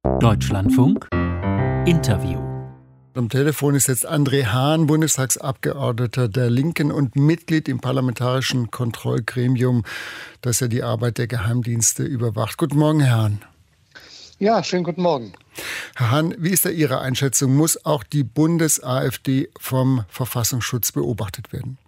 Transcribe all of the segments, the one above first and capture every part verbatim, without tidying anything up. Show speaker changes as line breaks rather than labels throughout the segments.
Deutschlandfunk Interview.
Am Telefon ist jetzt André Hahn, Bundestagsabgeordneter der Linken und Mitglied im Parlamentarischen Kontrollgremium, das ja die Arbeit der Geheimdienste überwacht. Guten Morgen, Herr Hahn.
Ja, schönen guten Morgen.
Herr Hahn, wie ist da Ihre Einschätzung? Muss auch die Bundes-AfD vom Verfassungsschutz beobachtet werden?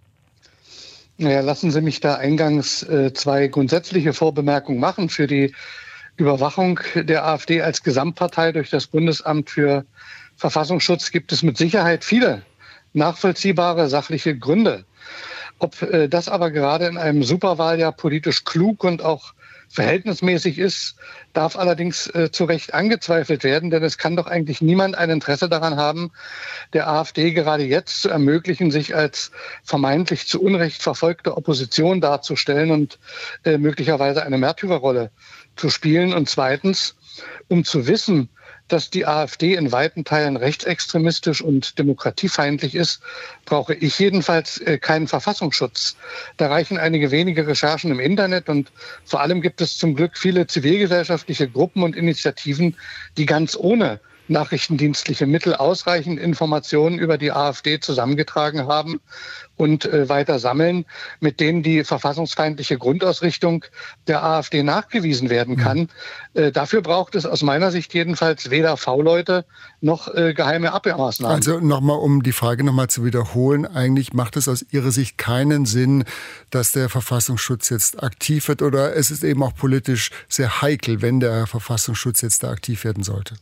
Naja, lassen Sie mich da eingangs äh, zwei grundsätzliche Vorbemerkungen machen. Für die Überwachung der AfD als Gesamtpartei durch das Bundesamt für Verfassungsschutz gibt es mit Sicherheit viele nachvollziehbare sachliche Gründe. Ob äh, das aber gerade in einem Superwahljahr politisch klug und auch verhältnismäßig ist, darf allerdings äh, zu Recht angezweifelt werden, denn es kann doch eigentlich niemand ein Interesse daran haben, der AfD gerade jetzt zu ermöglichen, sich als vermeintlich zu Unrecht verfolgte Opposition darzustellen und äh, möglicherweise eine Märtyrerrolle zu spielen. Und zweitens, um zu wissen, dass die AfD in weiten Teilen rechtsextremistisch und demokratiefeindlich ist, brauche ich jedenfalls äh, keinen Verfassungsschutz. Da reichen einige wenige Recherchen im Internet und vor allem gibt es zum Glück viele zivilgesellschaftliche Gruppen und Initiativen, die ganz ohne nachrichtendienstliche Mittel ausreichend Informationen über die AfD zusammengetragen haben und äh, weiter sammeln, mit denen die verfassungsfeindliche Grundausrichtung der AfD nachgewiesen werden kann. Mhm. Äh, dafür braucht es aus meiner Sicht jedenfalls weder V-Leute noch äh, geheime Abwehrmaßnahmen.
Also nochmal, um die Frage nochmal zu wiederholen, eigentlich macht es aus Ihrer Sicht keinen Sinn, dass der Verfassungsschutz jetzt aktiv wird, oder es ist eben auch politisch sehr heikel, wenn der Verfassungsschutz jetzt da aktiv werden sollte?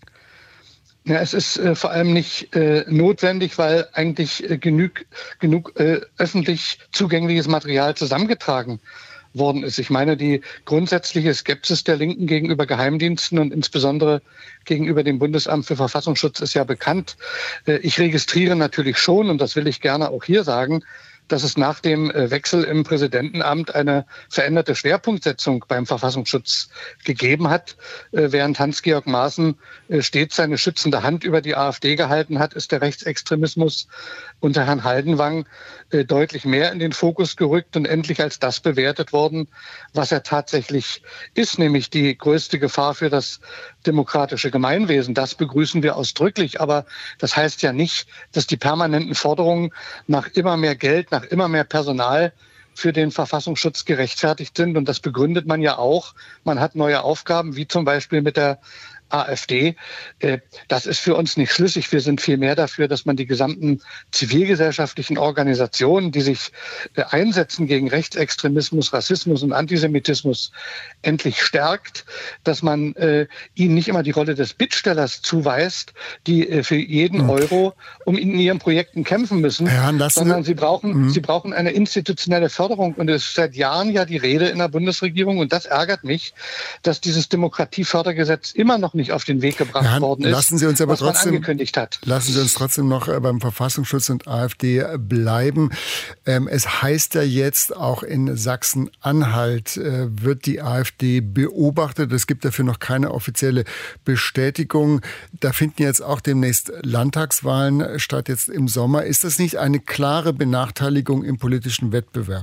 Ja, es ist äh, vor allem nicht äh, notwendig, weil eigentlich äh, genug, genug äh, öffentlich zugängliches Material zusammengetragen worden ist. Ich meine, die grundsätzliche Skepsis der Linken gegenüber Geheimdiensten und insbesondere gegenüber dem Bundesamt für Verfassungsschutz ist ja bekannt. Äh, ich registriere natürlich schon, und das will ich gerne auch hier sagen, dass es nach dem Wechsel im Präsidentenamt eine veränderte Schwerpunktsetzung beim Verfassungsschutz gegeben hat. Während Hans-Georg Maaßen stets seine schützende Hand über die AfD gehalten hat, ist der Rechtsextremismus unter Herrn Haldenwang deutlich mehr in den Fokus gerückt und endlich als das bewertet worden, was er tatsächlich ist, nämlich die größte Gefahr für das demokratische Gemeinwesen. Das begrüßen wir ausdrücklich, aber das heißt ja nicht, dass die permanenten Forderungen nach immer mehr Geld, nach immer mehr Personal für den Verfassungsschutz gerechtfertigt sind. Und das begründet man ja auch. Man hat neue Aufgaben, wie zum Beispiel mit der AfD. Das ist für uns nicht schlüssig. Wir sind vielmehr dafür, dass man die gesamten zivilgesellschaftlichen Organisationen, die sich einsetzen gegen Rechtsextremismus, Rassismus und Antisemitismus, endlich stärkt, dass man ihnen nicht immer die Rolle des Bittstellers zuweist, die für jeden Euro um in ihren Projekten kämpfen müssen, ja, sondern sie brauchen, mhm. sie brauchen eine institutionelle Förderung. Und es ist seit Jahren ja die Rede in der Bundesregierung, und das ärgert mich, dass dieses Demokratiefördergesetz immer noch nicht auf den Weg gebracht ja, worden ist,
lassen Sie uns aber
was man
trotzdem,
angekündigt hat.
Lassen Sie uns trotzdem noch beim Verfassungsschutz und AfD bleiben. Ähm, es heißt ja jetzt, auch in Sachsen-Anhalt äh, wird die AfD beobachtet. Es gibt dafür noch keine offizielle Bestätigung. Da finden jetzt auch demnächst Landtagswahlen statt, jetzt im Sommer. Ist das nicht eine klare Benachteiligung im politischen Wettbewerb?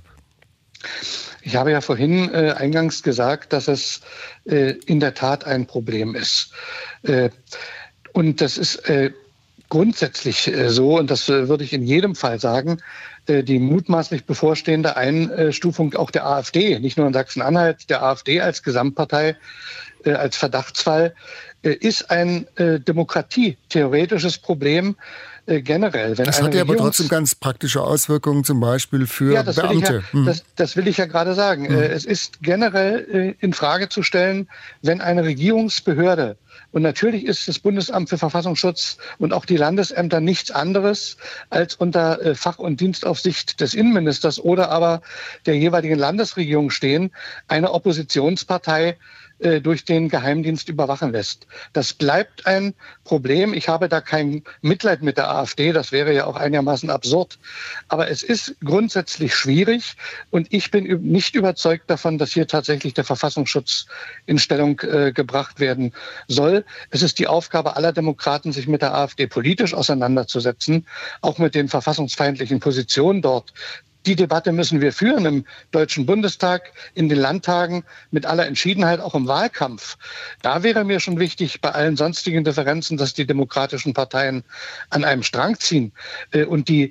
Ich habe ja vorhin äh, eingangs gesagt, dass es äh, in der Tat ein Problem ist. Äh, und das ist äh, grundsätzlich äh, so, und das äh, würde ich in jedem Fall sagen, äh, die mutmaßlich bevorstehende Einstufung auch der AfD, nicht nur in Sachsen-Anhalt, der AfD als Gesamtpartei, äh, als Verdachtsfall, äh, ist ein äh, demokratietheoretisches Problem, generell. Wenn
das hat ja aber trotzdem ganz praktische Auswirkungen, zum Beispiel für
ja, das
Beamte.
Will ich ja, hm. das, das will ich ja gerade sagen. Hm. Es ist generell in Frage zu stellen, wenn eine Regierungsbehörde, und natürlich ist das Bundesamt für Verfassungsschutz und auch die Landesämter nichts anderes als unter Fach- und Dienstaufsicht des Innenministers oder aber der jeweiligen Landesregierung stehen, eine Oppositionspartei durch den Geheimdienst überwachen lässt. Das bleibt ein Problem. Ich habe da kein Mitleid mit der AfD, das wäre ja auch einigermaßen absurd. Aber es ist grundsätzlich schwierig und ich bin nicht überzeugt davon, dass hier tatsächlich der Verfassungsschutz in Stellung äh, gebracht werden soll. Es ist die Aufgabe aller Demokraten, sich mit der AfD politisch auseinanderzusetzen, auch mit den verfassungsfeindlichen Positionen dort. Die Debatte müssen wir führen im Deutschen Bundestag, in den Landtagen, mit aller Entschiedenheit, auch im Wahlkampf. Da wäre mir schon wichtig, bei allen sonstigen Differenzen, dass die demokratischen Parteien an einem Strang ziehen und die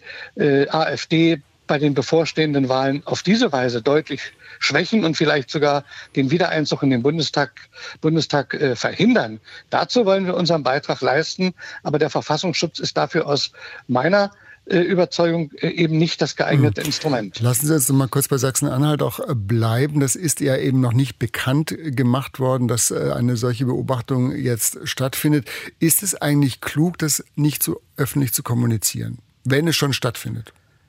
AfD bei den bevorstehenden Wahlen auf diese Weise deutlich schwächen und vielleicht sogar den Wiedereinzug in den Bundestag, Bundestag äh, verhindern. Dazu wollen wir unseren Beitrag leisten. Aber der Verfassungsschutz ist dafür aus meiner äh, Überzeugung äh, eben nicht das geeignete hm. Instrument.
Lassen Sie uns noch mal kurz bei Sachsen-Anhalt auch bleiben. Das ist ja eben noch nicht bekannt gemacht worden, dass äh, eine solche Beobachtung jetzt stattfindet. Ist es eigentlich klug, das nicht so öffentlich zu kommunizieren, wenn es schon stattfindet?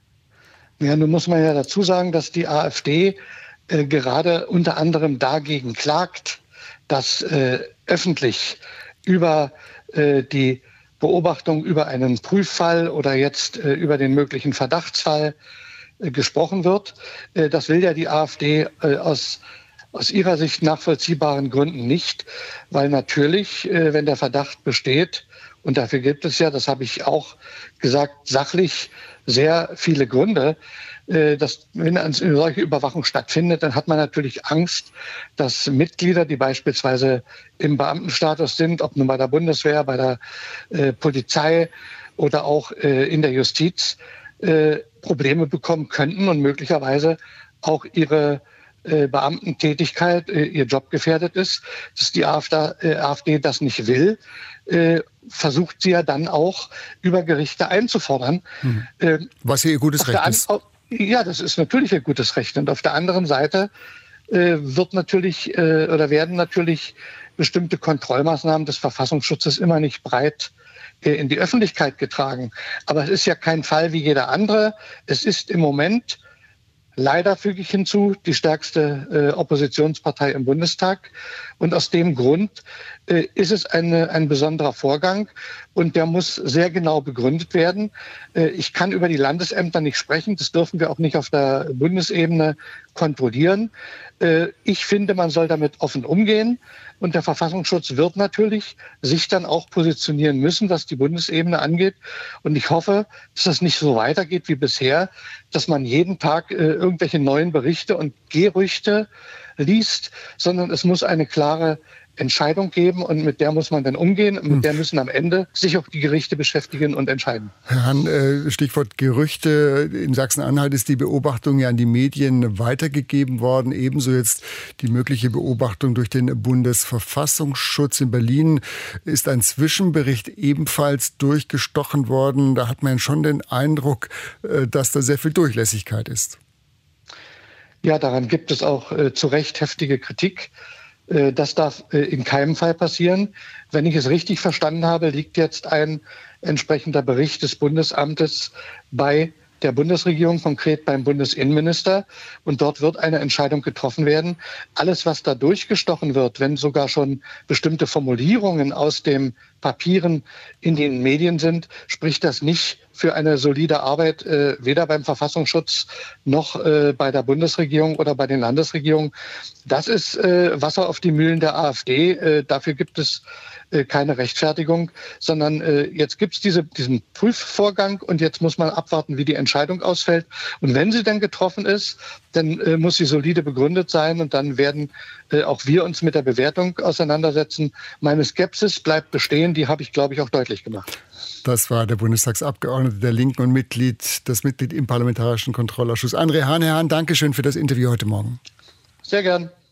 Ja, nun muss man ja dazu sagen, dass die AfD äh, gerade unter anderem dagegen klagt, dass äh, öffentlich über äh, die Beobachtung über einen Prüffall oder jetzt äh, über den möglichen Verdachtsfall äh, gesprochen wird. Äh, das will ja die AfD äh, aus aus ihrer Sicht nachvollziehbaren Gründen nicht, weil natürlich, äh, wenn der Verdacht besteht, und dafür gibt es ja, das habe ich auch gesagt, sachlich sehr viele Gründe, dass wenn eine solche Überwachung stattfindet, dann hat man natürlich Angst, dass Mitglieder, die beispielsweise im Beamtenstatus sind, ob nun bei der Bundeswehr, bei der äh, Polizei oder auch äh, in der Justiz, äh, Probleme bekommen könnten und möglicherweise auch ihre äh, Beamtentätigkeit, äh, ihr Job gefährdet ist. Dass die AfD, äh, AfD das nicht will, äh, versucht sie ja dann auch über Gerichte einzufordern.
Mhm. Äh, Was hier ihr gutes Recht ist.
Ja, das ist natürlich ein gutes Recht. Und auf der anderen Seite äh, wird natürlich äh, oder werden natürlich bestimmte Kontrollmaßnahmen des Verfassungsschutzes immer nicht breit äh, in die Öffentlichkeit getragen. Aber es ist ja kein Fall wie jeder andere. Es ist im Moment, leider füge ich hinzu, die stärkste äh, Oppositionspartei im Bundestag. Und aus dem Grund äh, ist es eine, ein besonderer Vorgang und der muss sehr genau begründet werden. Äh, ich kann über die Landesämter nicht sprechen, das dürfen wir auch nicht auf der Bundesebene kontrollieren. Äh, ich finde, man soll damit offen umgehen. Und der Verfassungsschutz wird natürlich sich dann auch positionieren müssen, was die Bundesebene angeht. Und ich hoffe, dass das nicht so weitergeht wie bisher, dass man jeden Tag äh, irgendwelche neuen Berichte und Gerüchte liest, sondern es muss eine klare Entscheidung geben und mit der muss man dann umgehen. Und mit der müssen am Ende sich auch die Gerichte beschäftigen und entscheiden.
Herr Hahn, Stichwort Gerüchte. In Sachsen-Anhalt ist die Beobachtung ja an die Medien weitergegeben worden. Ebenso jetzt die mögliche Beobachtung durch den Bundesverfassungsschutz. In Berlin ist ein Zwischenbericht ebenfalls durchgestochen worden. Da hat man schon den Eindruck, dass da sehr viel Durchlässigkeit ist.
Ja, daran gibt es auch äh, zu Recht heftige Kritik. Äh, das darf äh, in keinem Fall passieren. Wenn ich es richtig verstanden habe, liegt jetzt ein entsprechender Bericht des Bundesamtes bei der Bundesregierung, konkret beim Bundesinnenminister. Und dort wird eine Entscheidung getroffen werden. Alles, was da durchgestochen wird, wenn sogar schon bestimmte Formulierungen aus den Papieren in den Medien sind, spricht das nicht für eine solide Arbeit, äh, weder beim Verfassungsschutz noch äh, bei der Bundesregierung oder bei den Landesregierungen. Das ist äh, Wasser auf die Mühlen der AfD. Äh, dafür gibt es äh, keine Rechtfertigung, sondern äh, jetzt gibt es diese, diesen Prüfvorgang und jetzt muss man abwarten, wie die Entscheidung ausfällt. Und wenn sie dann getroffen ist, dann äh, muss sie solide begründet sein und dann werden äh, auch wir uns mit der Bewertung auseinandersetzen. Meine Skepsis bleibt bestehen, die habe ich, glaube ich, auch deutlich gemacht.
Das war der Bundestagsabgeordnete der Linken und Mitglied, das Mitglied im Parlamentarischen Kontrollausschuss, André Hahn. Herr Hahn, danke schön für das Interview heute Morgen.
Sehr gern.